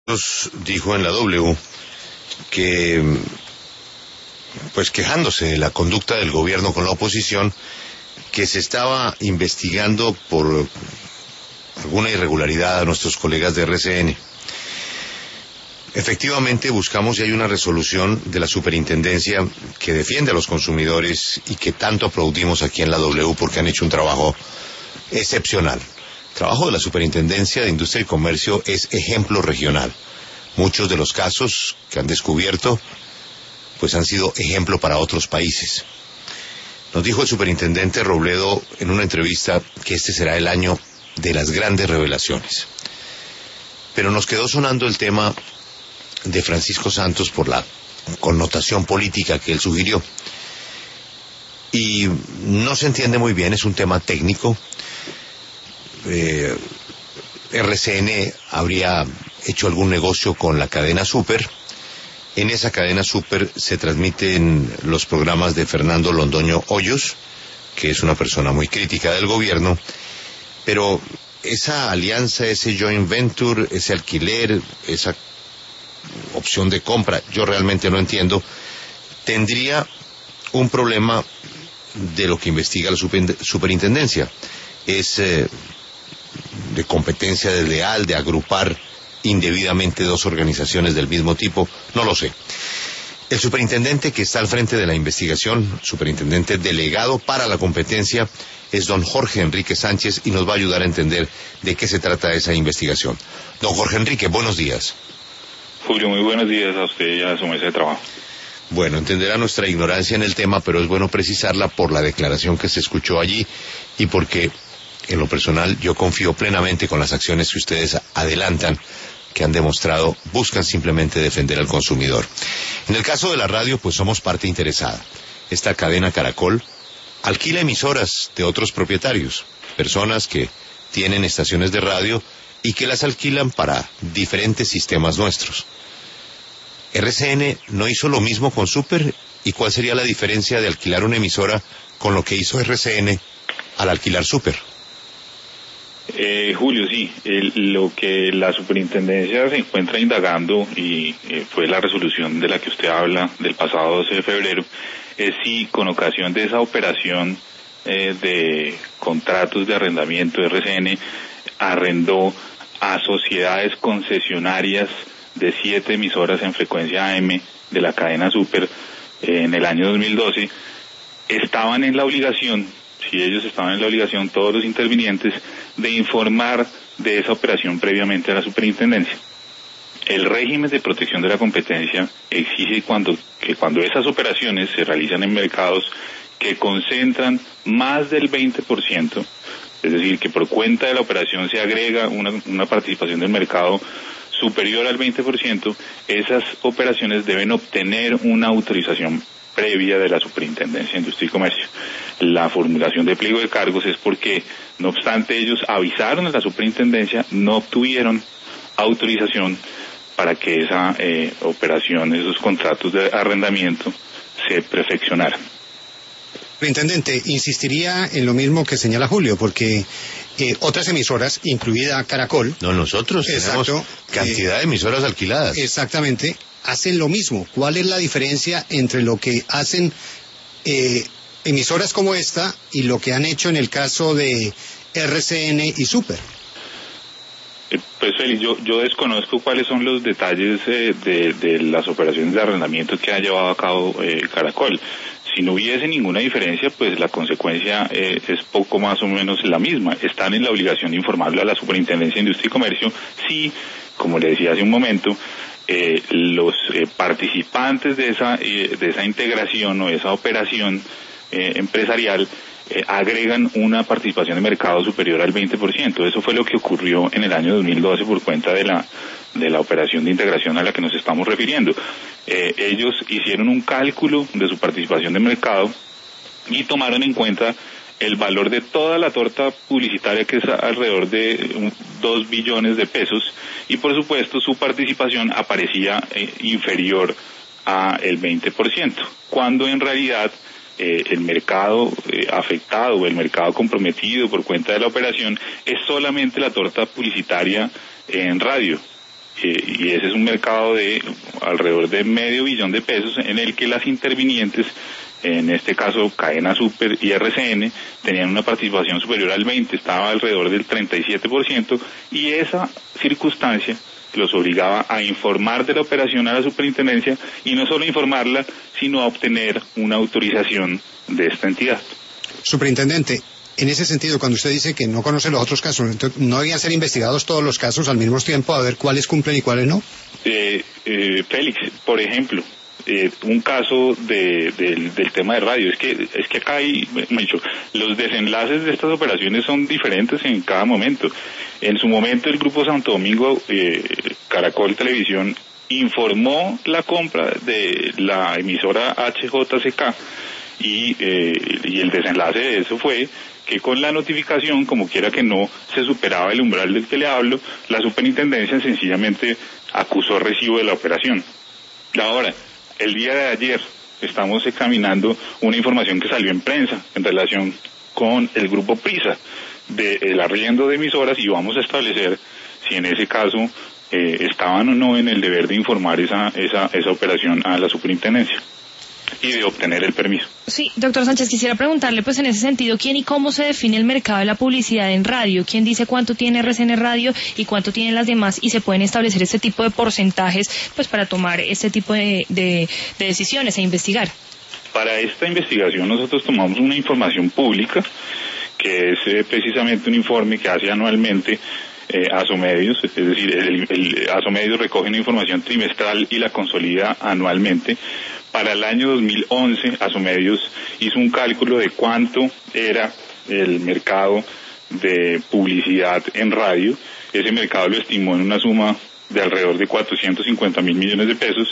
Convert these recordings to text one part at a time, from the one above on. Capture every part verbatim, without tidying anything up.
Dijo en la W que, pues quejándose de la conducta del gobierno con la oposición, que se estaba investigando por alguna irregularidad a nuestros colegas de R C N. Efectivamente buscamos y hay una resolución de la superintendencia que defiende a los consumidores y que tanto aplaudimos aquí en la W porque han hecho un trabajo excepcional. El trabajo de la Superintendencia de Industria y Comercio es ejemplo regional. Muchos de los casos que han descubierto pues han sido ejemplo para otros países. Nos dijo el superintendente Robledo en una entrevista que este será el año de las grandes revelaciones. Pero nos quedó sonando el tema de Francisco Santos por la connotación política que él sugirió. Y no se entiende muy bien, es un tema técnico. Eh, R C N habría hecho algún negocio con la cadena Super. En esa cadena Super se transmiten los programas de Fernando Londoño Hoyos, que es una persona muy crítica del gobierno, pero esa alianza, ese joint venture, ese alquiler, esa opción de compra, yo realmente no entiendo, tendría un problema de lo que investiga la superintendencia. Es eh, de competencia desleal, de agrupar indebidamente dos organizaciones del mismo tipo, no lo sé. El superintendente que está al frente de la investigación, superintendente delegado para la competencia, es don Jorge Enrique Sánchez y nos va a ayudar a entender de qué se trata esa investigación. Don Jorge Enrique, buenos días. Julio, muy buenos días a usted y a su mesa de trabajo. Bueno, entenderá nuestra ignorancia en el tema, pero es bueno precisarla por la declaración que se escuchó allí y porque, en lo personal, yo confío plenamente con las acciones que ustedes adelantan, que han demostrado, buscan simplemente defender al consumidor. En el caso de la radio, pues somos parte interesada. Esta cadena Caracol alquila emisoras de otros propietarios, personas que tienen estaciones de radio y que las alquilan para diferentes sistemas nuestros. R C N no hizo lo mismo con Super, ¿y cuál sería la diferencia de alquilar una emisora con lo que hizo R C N al alquilar Super? Eh, Julio, sí, el, lo que la superintendencia se encuentra indagando y eh, fue la resolución de la que usted habla del pasado doce de febrero, es si con ocasión de esa operación eh, de contratos de arrendamiento de R C N arrendó a sociedades concesionarias de siete emisoras en frecuencia A M de la cadena Super eh, en el año dos mil doce, estaban en la obligación, si ellos estaban en la obligación, todos los intervinientes, de informar de esa operación previamente a la superintendencia. El régimen de protección de la competencia exige cuando, que cuando esas operaciones se realizan en mercados que concentran más del veinte por ciento, es decir, que por cuenta de la operación se agrega una, una participación del mercado superior al veinte por ciento, esas operaciones deben obtener una autorización previa de la Superintendencia de Industria y Comercio. La formulación de pliego de cargos es porque, no obstante ellos avisaron a la Superintendencia, no obtuvieron autorización para que esa eh, operación, esos contratos de arrendamiento se perfeccionaran. Superintendente, insistiría en lo mismo que señala Julio, porque eh, otras emisoras, incluida Caracol... No, nosotros exacto, tenemos cantidad eh, de emisoras alquiladas. Exactamente, hacen lo mismo. ¿Cuál es la diferencia entre lo que hacen eh, emisoras como esta y lo que han hecho en el caso de R C N y Super? Eh, pues Félix, yo, yo desconozco cuáles son los detalles eh, de, de las operaciones de arrendamiento que ha llevado a cabo eh, Caracol. Si no hubiese ninguna diferencia, pues la consecuencia eh, es poco más o menos la misma. Están en la obligación de informarle a la Superintendencia de Industria y Comercio si, como le decía hace un momento, eh, los eh, participantes de esa, eh, de esa integración o de esa operación eh, empresarial eh, agregan una participación de mercado superior al veinte por ciento. Eso fue lo que ocurrió en el año dos mil doce por cuenta de la de la operación de integración a la que nos estamos refiriendo. Eh, ellos hicieron un cálculo de su participación de mercado y tomaron en cuenta el valor de toda la torta publicitaria, que es alrededor de dos billones de pesos, y por supuesto su participación aparecía eh, inferior a el veinte por ciento, cuando en realidad eh, el mercado eh, afectado o el mercado comprometido por cuenta de la operación es solamente la torta publicitaria en radio. eh, y ese es un mercado de alrededor de medio billón de pesos en el que las intervinientes, en este caso Cadena Super y R C N, tenían una participación superior al veinte, estaba alrededor del treinta y siete por ciento, y esa circunstancia los obligaba a informar de la operación a la superintendencia, y no solo informarla, sino a obtener una autorización de esta entidad. Superintendente, en ese sentido, cuando usted dice que no conoce los otros casos, entonces, ¿no debían ser investigados todos los casos al mismo tiempo a ver cuáles cumplen y cuáles no? Eh, eh, Félix, por ejemplo, eh, un caso de, de, del tema de radio, es que es que acá hay, me dicho, los desenlaces de estas operaciones son diferentes en cada momento. En su momento el Grupo Santo Domingo, eh, Caracol Televisión, informó la compra de la emisora H J C K, y, eh, y el desenlace de eso fue que con la notificación, como quiera que no, se superaba el umbral del que le hablo, la superintendencia sencillamente acusó recibo de la operación. Ahora, el día de ayer estamos examinando una información que salió en prensa en relación con el grupo Prisa del arriendo de emisoras, y vamos a establecer si en ese caso eh, estaban o no en el deber de informar esa, esa, esa operación a la superintendencia y de obtener el permiso. Sí, doctor Sánchez, quisiera preguntarle, pues en ese sentido, ¿quién y cómo se define el mercado de la publicidad en radio? ¿Quién dice cuánto tiene R C N Radio y cuánto tienen las demás? Y se pueden establecer este tipo de porcentajes, pues para tomar este tipo de, de, de decisiones e investigar. Para esta investigación nosotros tomamos una información pública, que es eh, precisamente un informe que hace anualmente eh, Asomedios, es decir, el, el Asomedios recoge una información trimestral y la consolida anualmente. Para el año dos mil once, Asomedios hizo un cálculo de cuánto era el mercado de publicidad en radio. Ese mercado lo estimó en una suma de alrededor de cuatrocientos cincuenta mil millones de pesos,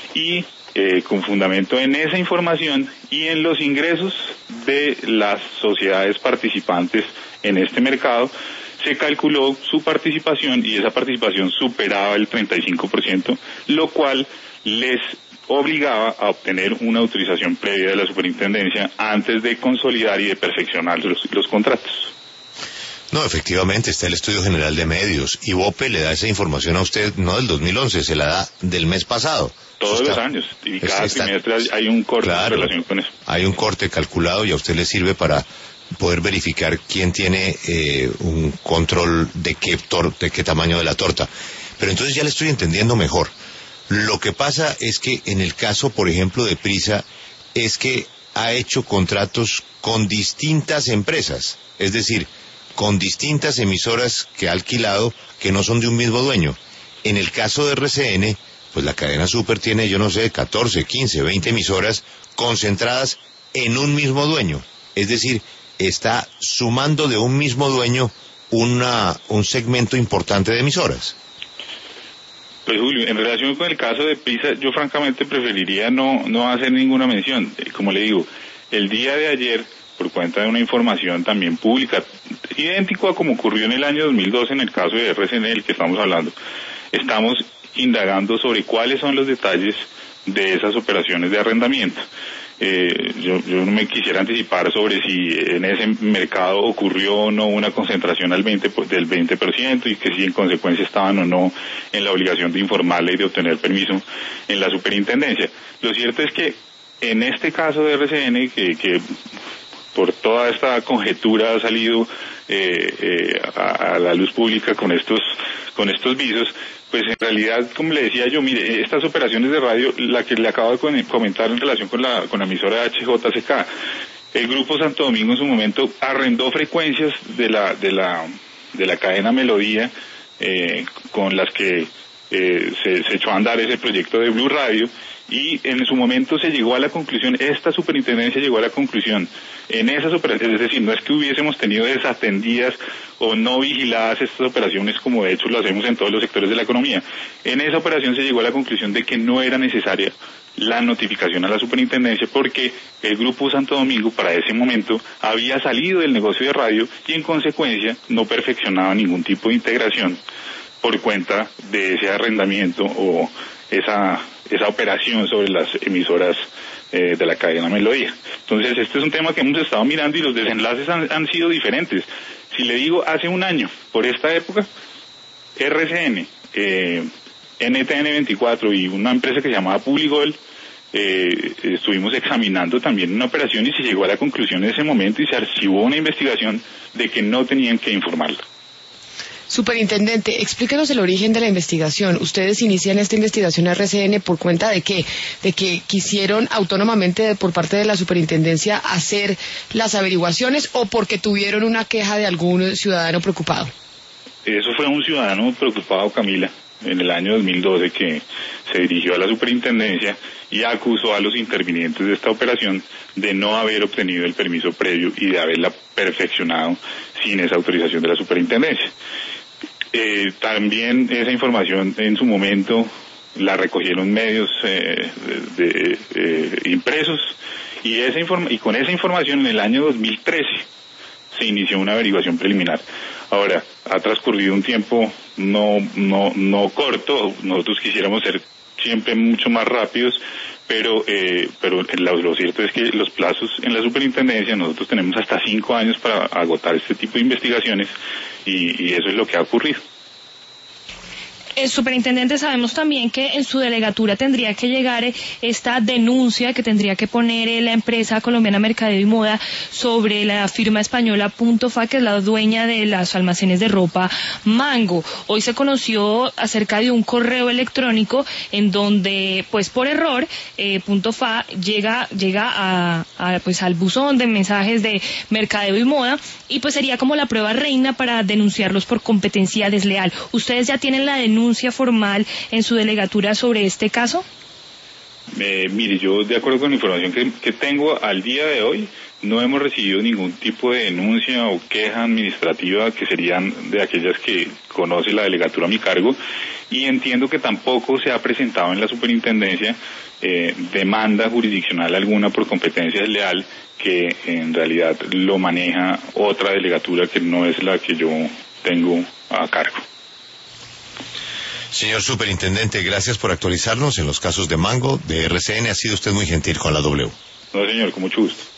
y eh, con fundamento en esa información y en los ingresos de las sociedades participantes en este mercado, se calculó su participación, y esa participación superaba el treinta y cinco por ciento, lo cual les obligaba a obtener una autorización previa de la superintendencia antes de consolidar y de perfeccionar los, los contratos. No, efectivamente, está el Estudio General de Medios. Y IVOPE le da esa información a usted, no del dos mil once, se la da del mes pasado. Todos está, los años, y cada está, trimestre hay un corte, claro, en relación con eso. Hay un corte calculado, y a usted le sirve para poder verificar quién tiene eh, un control de qué, tor de qué tamaño de la torta. Pero entonces ya le estoy entendiendo mejor. Lo que pasa es que en el caso, por ejemplo, de Prisa, es que ha hecho contratos con distintas empresas, es decir, con distintas emisoras que ha alquilado que no son de un mismo dueño. En el caso de R C N, pues la cadena Super tiene, yo no sé, catorce, quince, veinte emisoras concentradas en un mismo dueño. Es decir, está sumando de un mismo dueño una, un segmento importante de emisoras. Pues Julio, en relación con el caso de Prisa, yo francamente preferiría no, no hacer ninguna mención. Como le digo, el día de ayer, por cuenta de una información también pública, idéntico a como ocurrió en el año dos mil doce en el caso de R C N del que estamos hablando, estamos indagando sobre cuáles son los detalles de esas operaciones de arrendamiento. Eh, yo, yo no me quisiera anticipar sobre si en ese mercado ocurrió o no una concentración al veinte, del veinte por ciento, y que si en consecuencia estaban o no en la obligación de informarle y de obtener permiso en la superintendencia. Lo cierto es que en este caso de R C N, que, que por toda esta conjetura ha salido eh, eh, a, a la luz pública con estos, con estos visos, pues en realidad, como le decía yo, mire, estas operaciones de radio, la que le acabo de comentar en relación con la, con la emisora H J C K, el Grupo Santo Domingo en su momento arrendó frecuencias de la, de la, de la cadena Melodía, eh, con las que eh, se, se echó a andar ese proyecto de Blue Radio, y en su momento se llegó a la conclusión, esta superintendencia llegó a la conclusión, en esas operaciones, es decir, no es que hubiésemos tenido desatendidas o no vigiladas estas operaciones, como de hecho lo hacemos en todos los sectores de la economía. En esa operación se llegó a la conclusión de que no era necesaria la notificación a la superintendencia, porque el Grupo Santo Domingo para ese momento había salido del negocio de radio y en consecuencia no perfeccionaba ningún tipo de integración por cuenta de ese arrendamiento o esa esa operación sobre las emisoras eh, de la cadena Melodía. Entonces este es un tema que hemos estado mirando, y los desenlaces han, han sido diferentes. Si le digo, hace un año, por esta época, R C N eh, N T N veinticuatro y una empresa que se llamaba Publigol, eh, estuvimos examinando también una operación y se llegó a la conclusión en ese momento y se archivó una investigación de que no tenían que informarlo. Superintendente, explíquenos el origen de la investigación. Ustedes inician esta investigación R C N por cuenta de qué, de que quisieron autónomamente por parte de la superintendencia hacer las averiguaciones o porque tuvieron una queja de algún ciudadano preocupado. Eso fue un ciudadano preocupado, Camila, en el año dos mil doce que se dirigió a la superintendencia y acusó a los intervinientes de esta operación de no haber obtenido el permiso previo y de haberla perfeccionado sin esa autorización de la superintendencia. Eh, también esa información en su momento la recogieron medios eh, de, de, eh, impresos y, esa informa- y con esa información en el año dos mil trece se inició una averiguación preliminar. Ahora, ha transcurrido un tiempo no, no, no corto, nosotros quisiéramos ser siempre mucho más rápidos, pero eh, pero lo, lo cierto es que los plazos en la superintendencia, nosotros tenemos hasta cinco años para agotar este tipo de investigaciones y, y eso es lo que ha ocurrido. Eh, superintendente, sabemos también que en su delegatura tendría que llegar eh, esta denuncia que tendría que poner eh, la empresa colombiana Mercadeo y Moda sobre la firma española Punto Fa, que es la dueña de los almacenes de ropa Mango. Hoy se conoció acerca de un correo electrónico en donde, pues por error, eh, Punto Fa llega llega a, a pues al buzón de mensajes de Mercadeo y Moda y pues sería como la prueba reina para denunciarlos por competencia desleal. ¿Ustedes ya tienen la denuncia formal en su delegatura sobre este caso? Eh, mire, yo de acuerdo con la información que, que tengo al día de hoy, no hemos recibido ningún tipo de denuncia o queja administrativa que serían de aquellas que conoce la delegatura a mi cargo, y entiendo que tampoco se ha presentado en la superintendencia eh, demanda jurisdiccional alguna por competencia desleal, que en realidad lo maneja otra delegatura que no es la que yo tengo a cargo. Señor Superintendente, gracias por actualizarnos en los casos de Mango, de R C N. Ha sido usted muy gentil con la W. No, señor, con mucho gusto.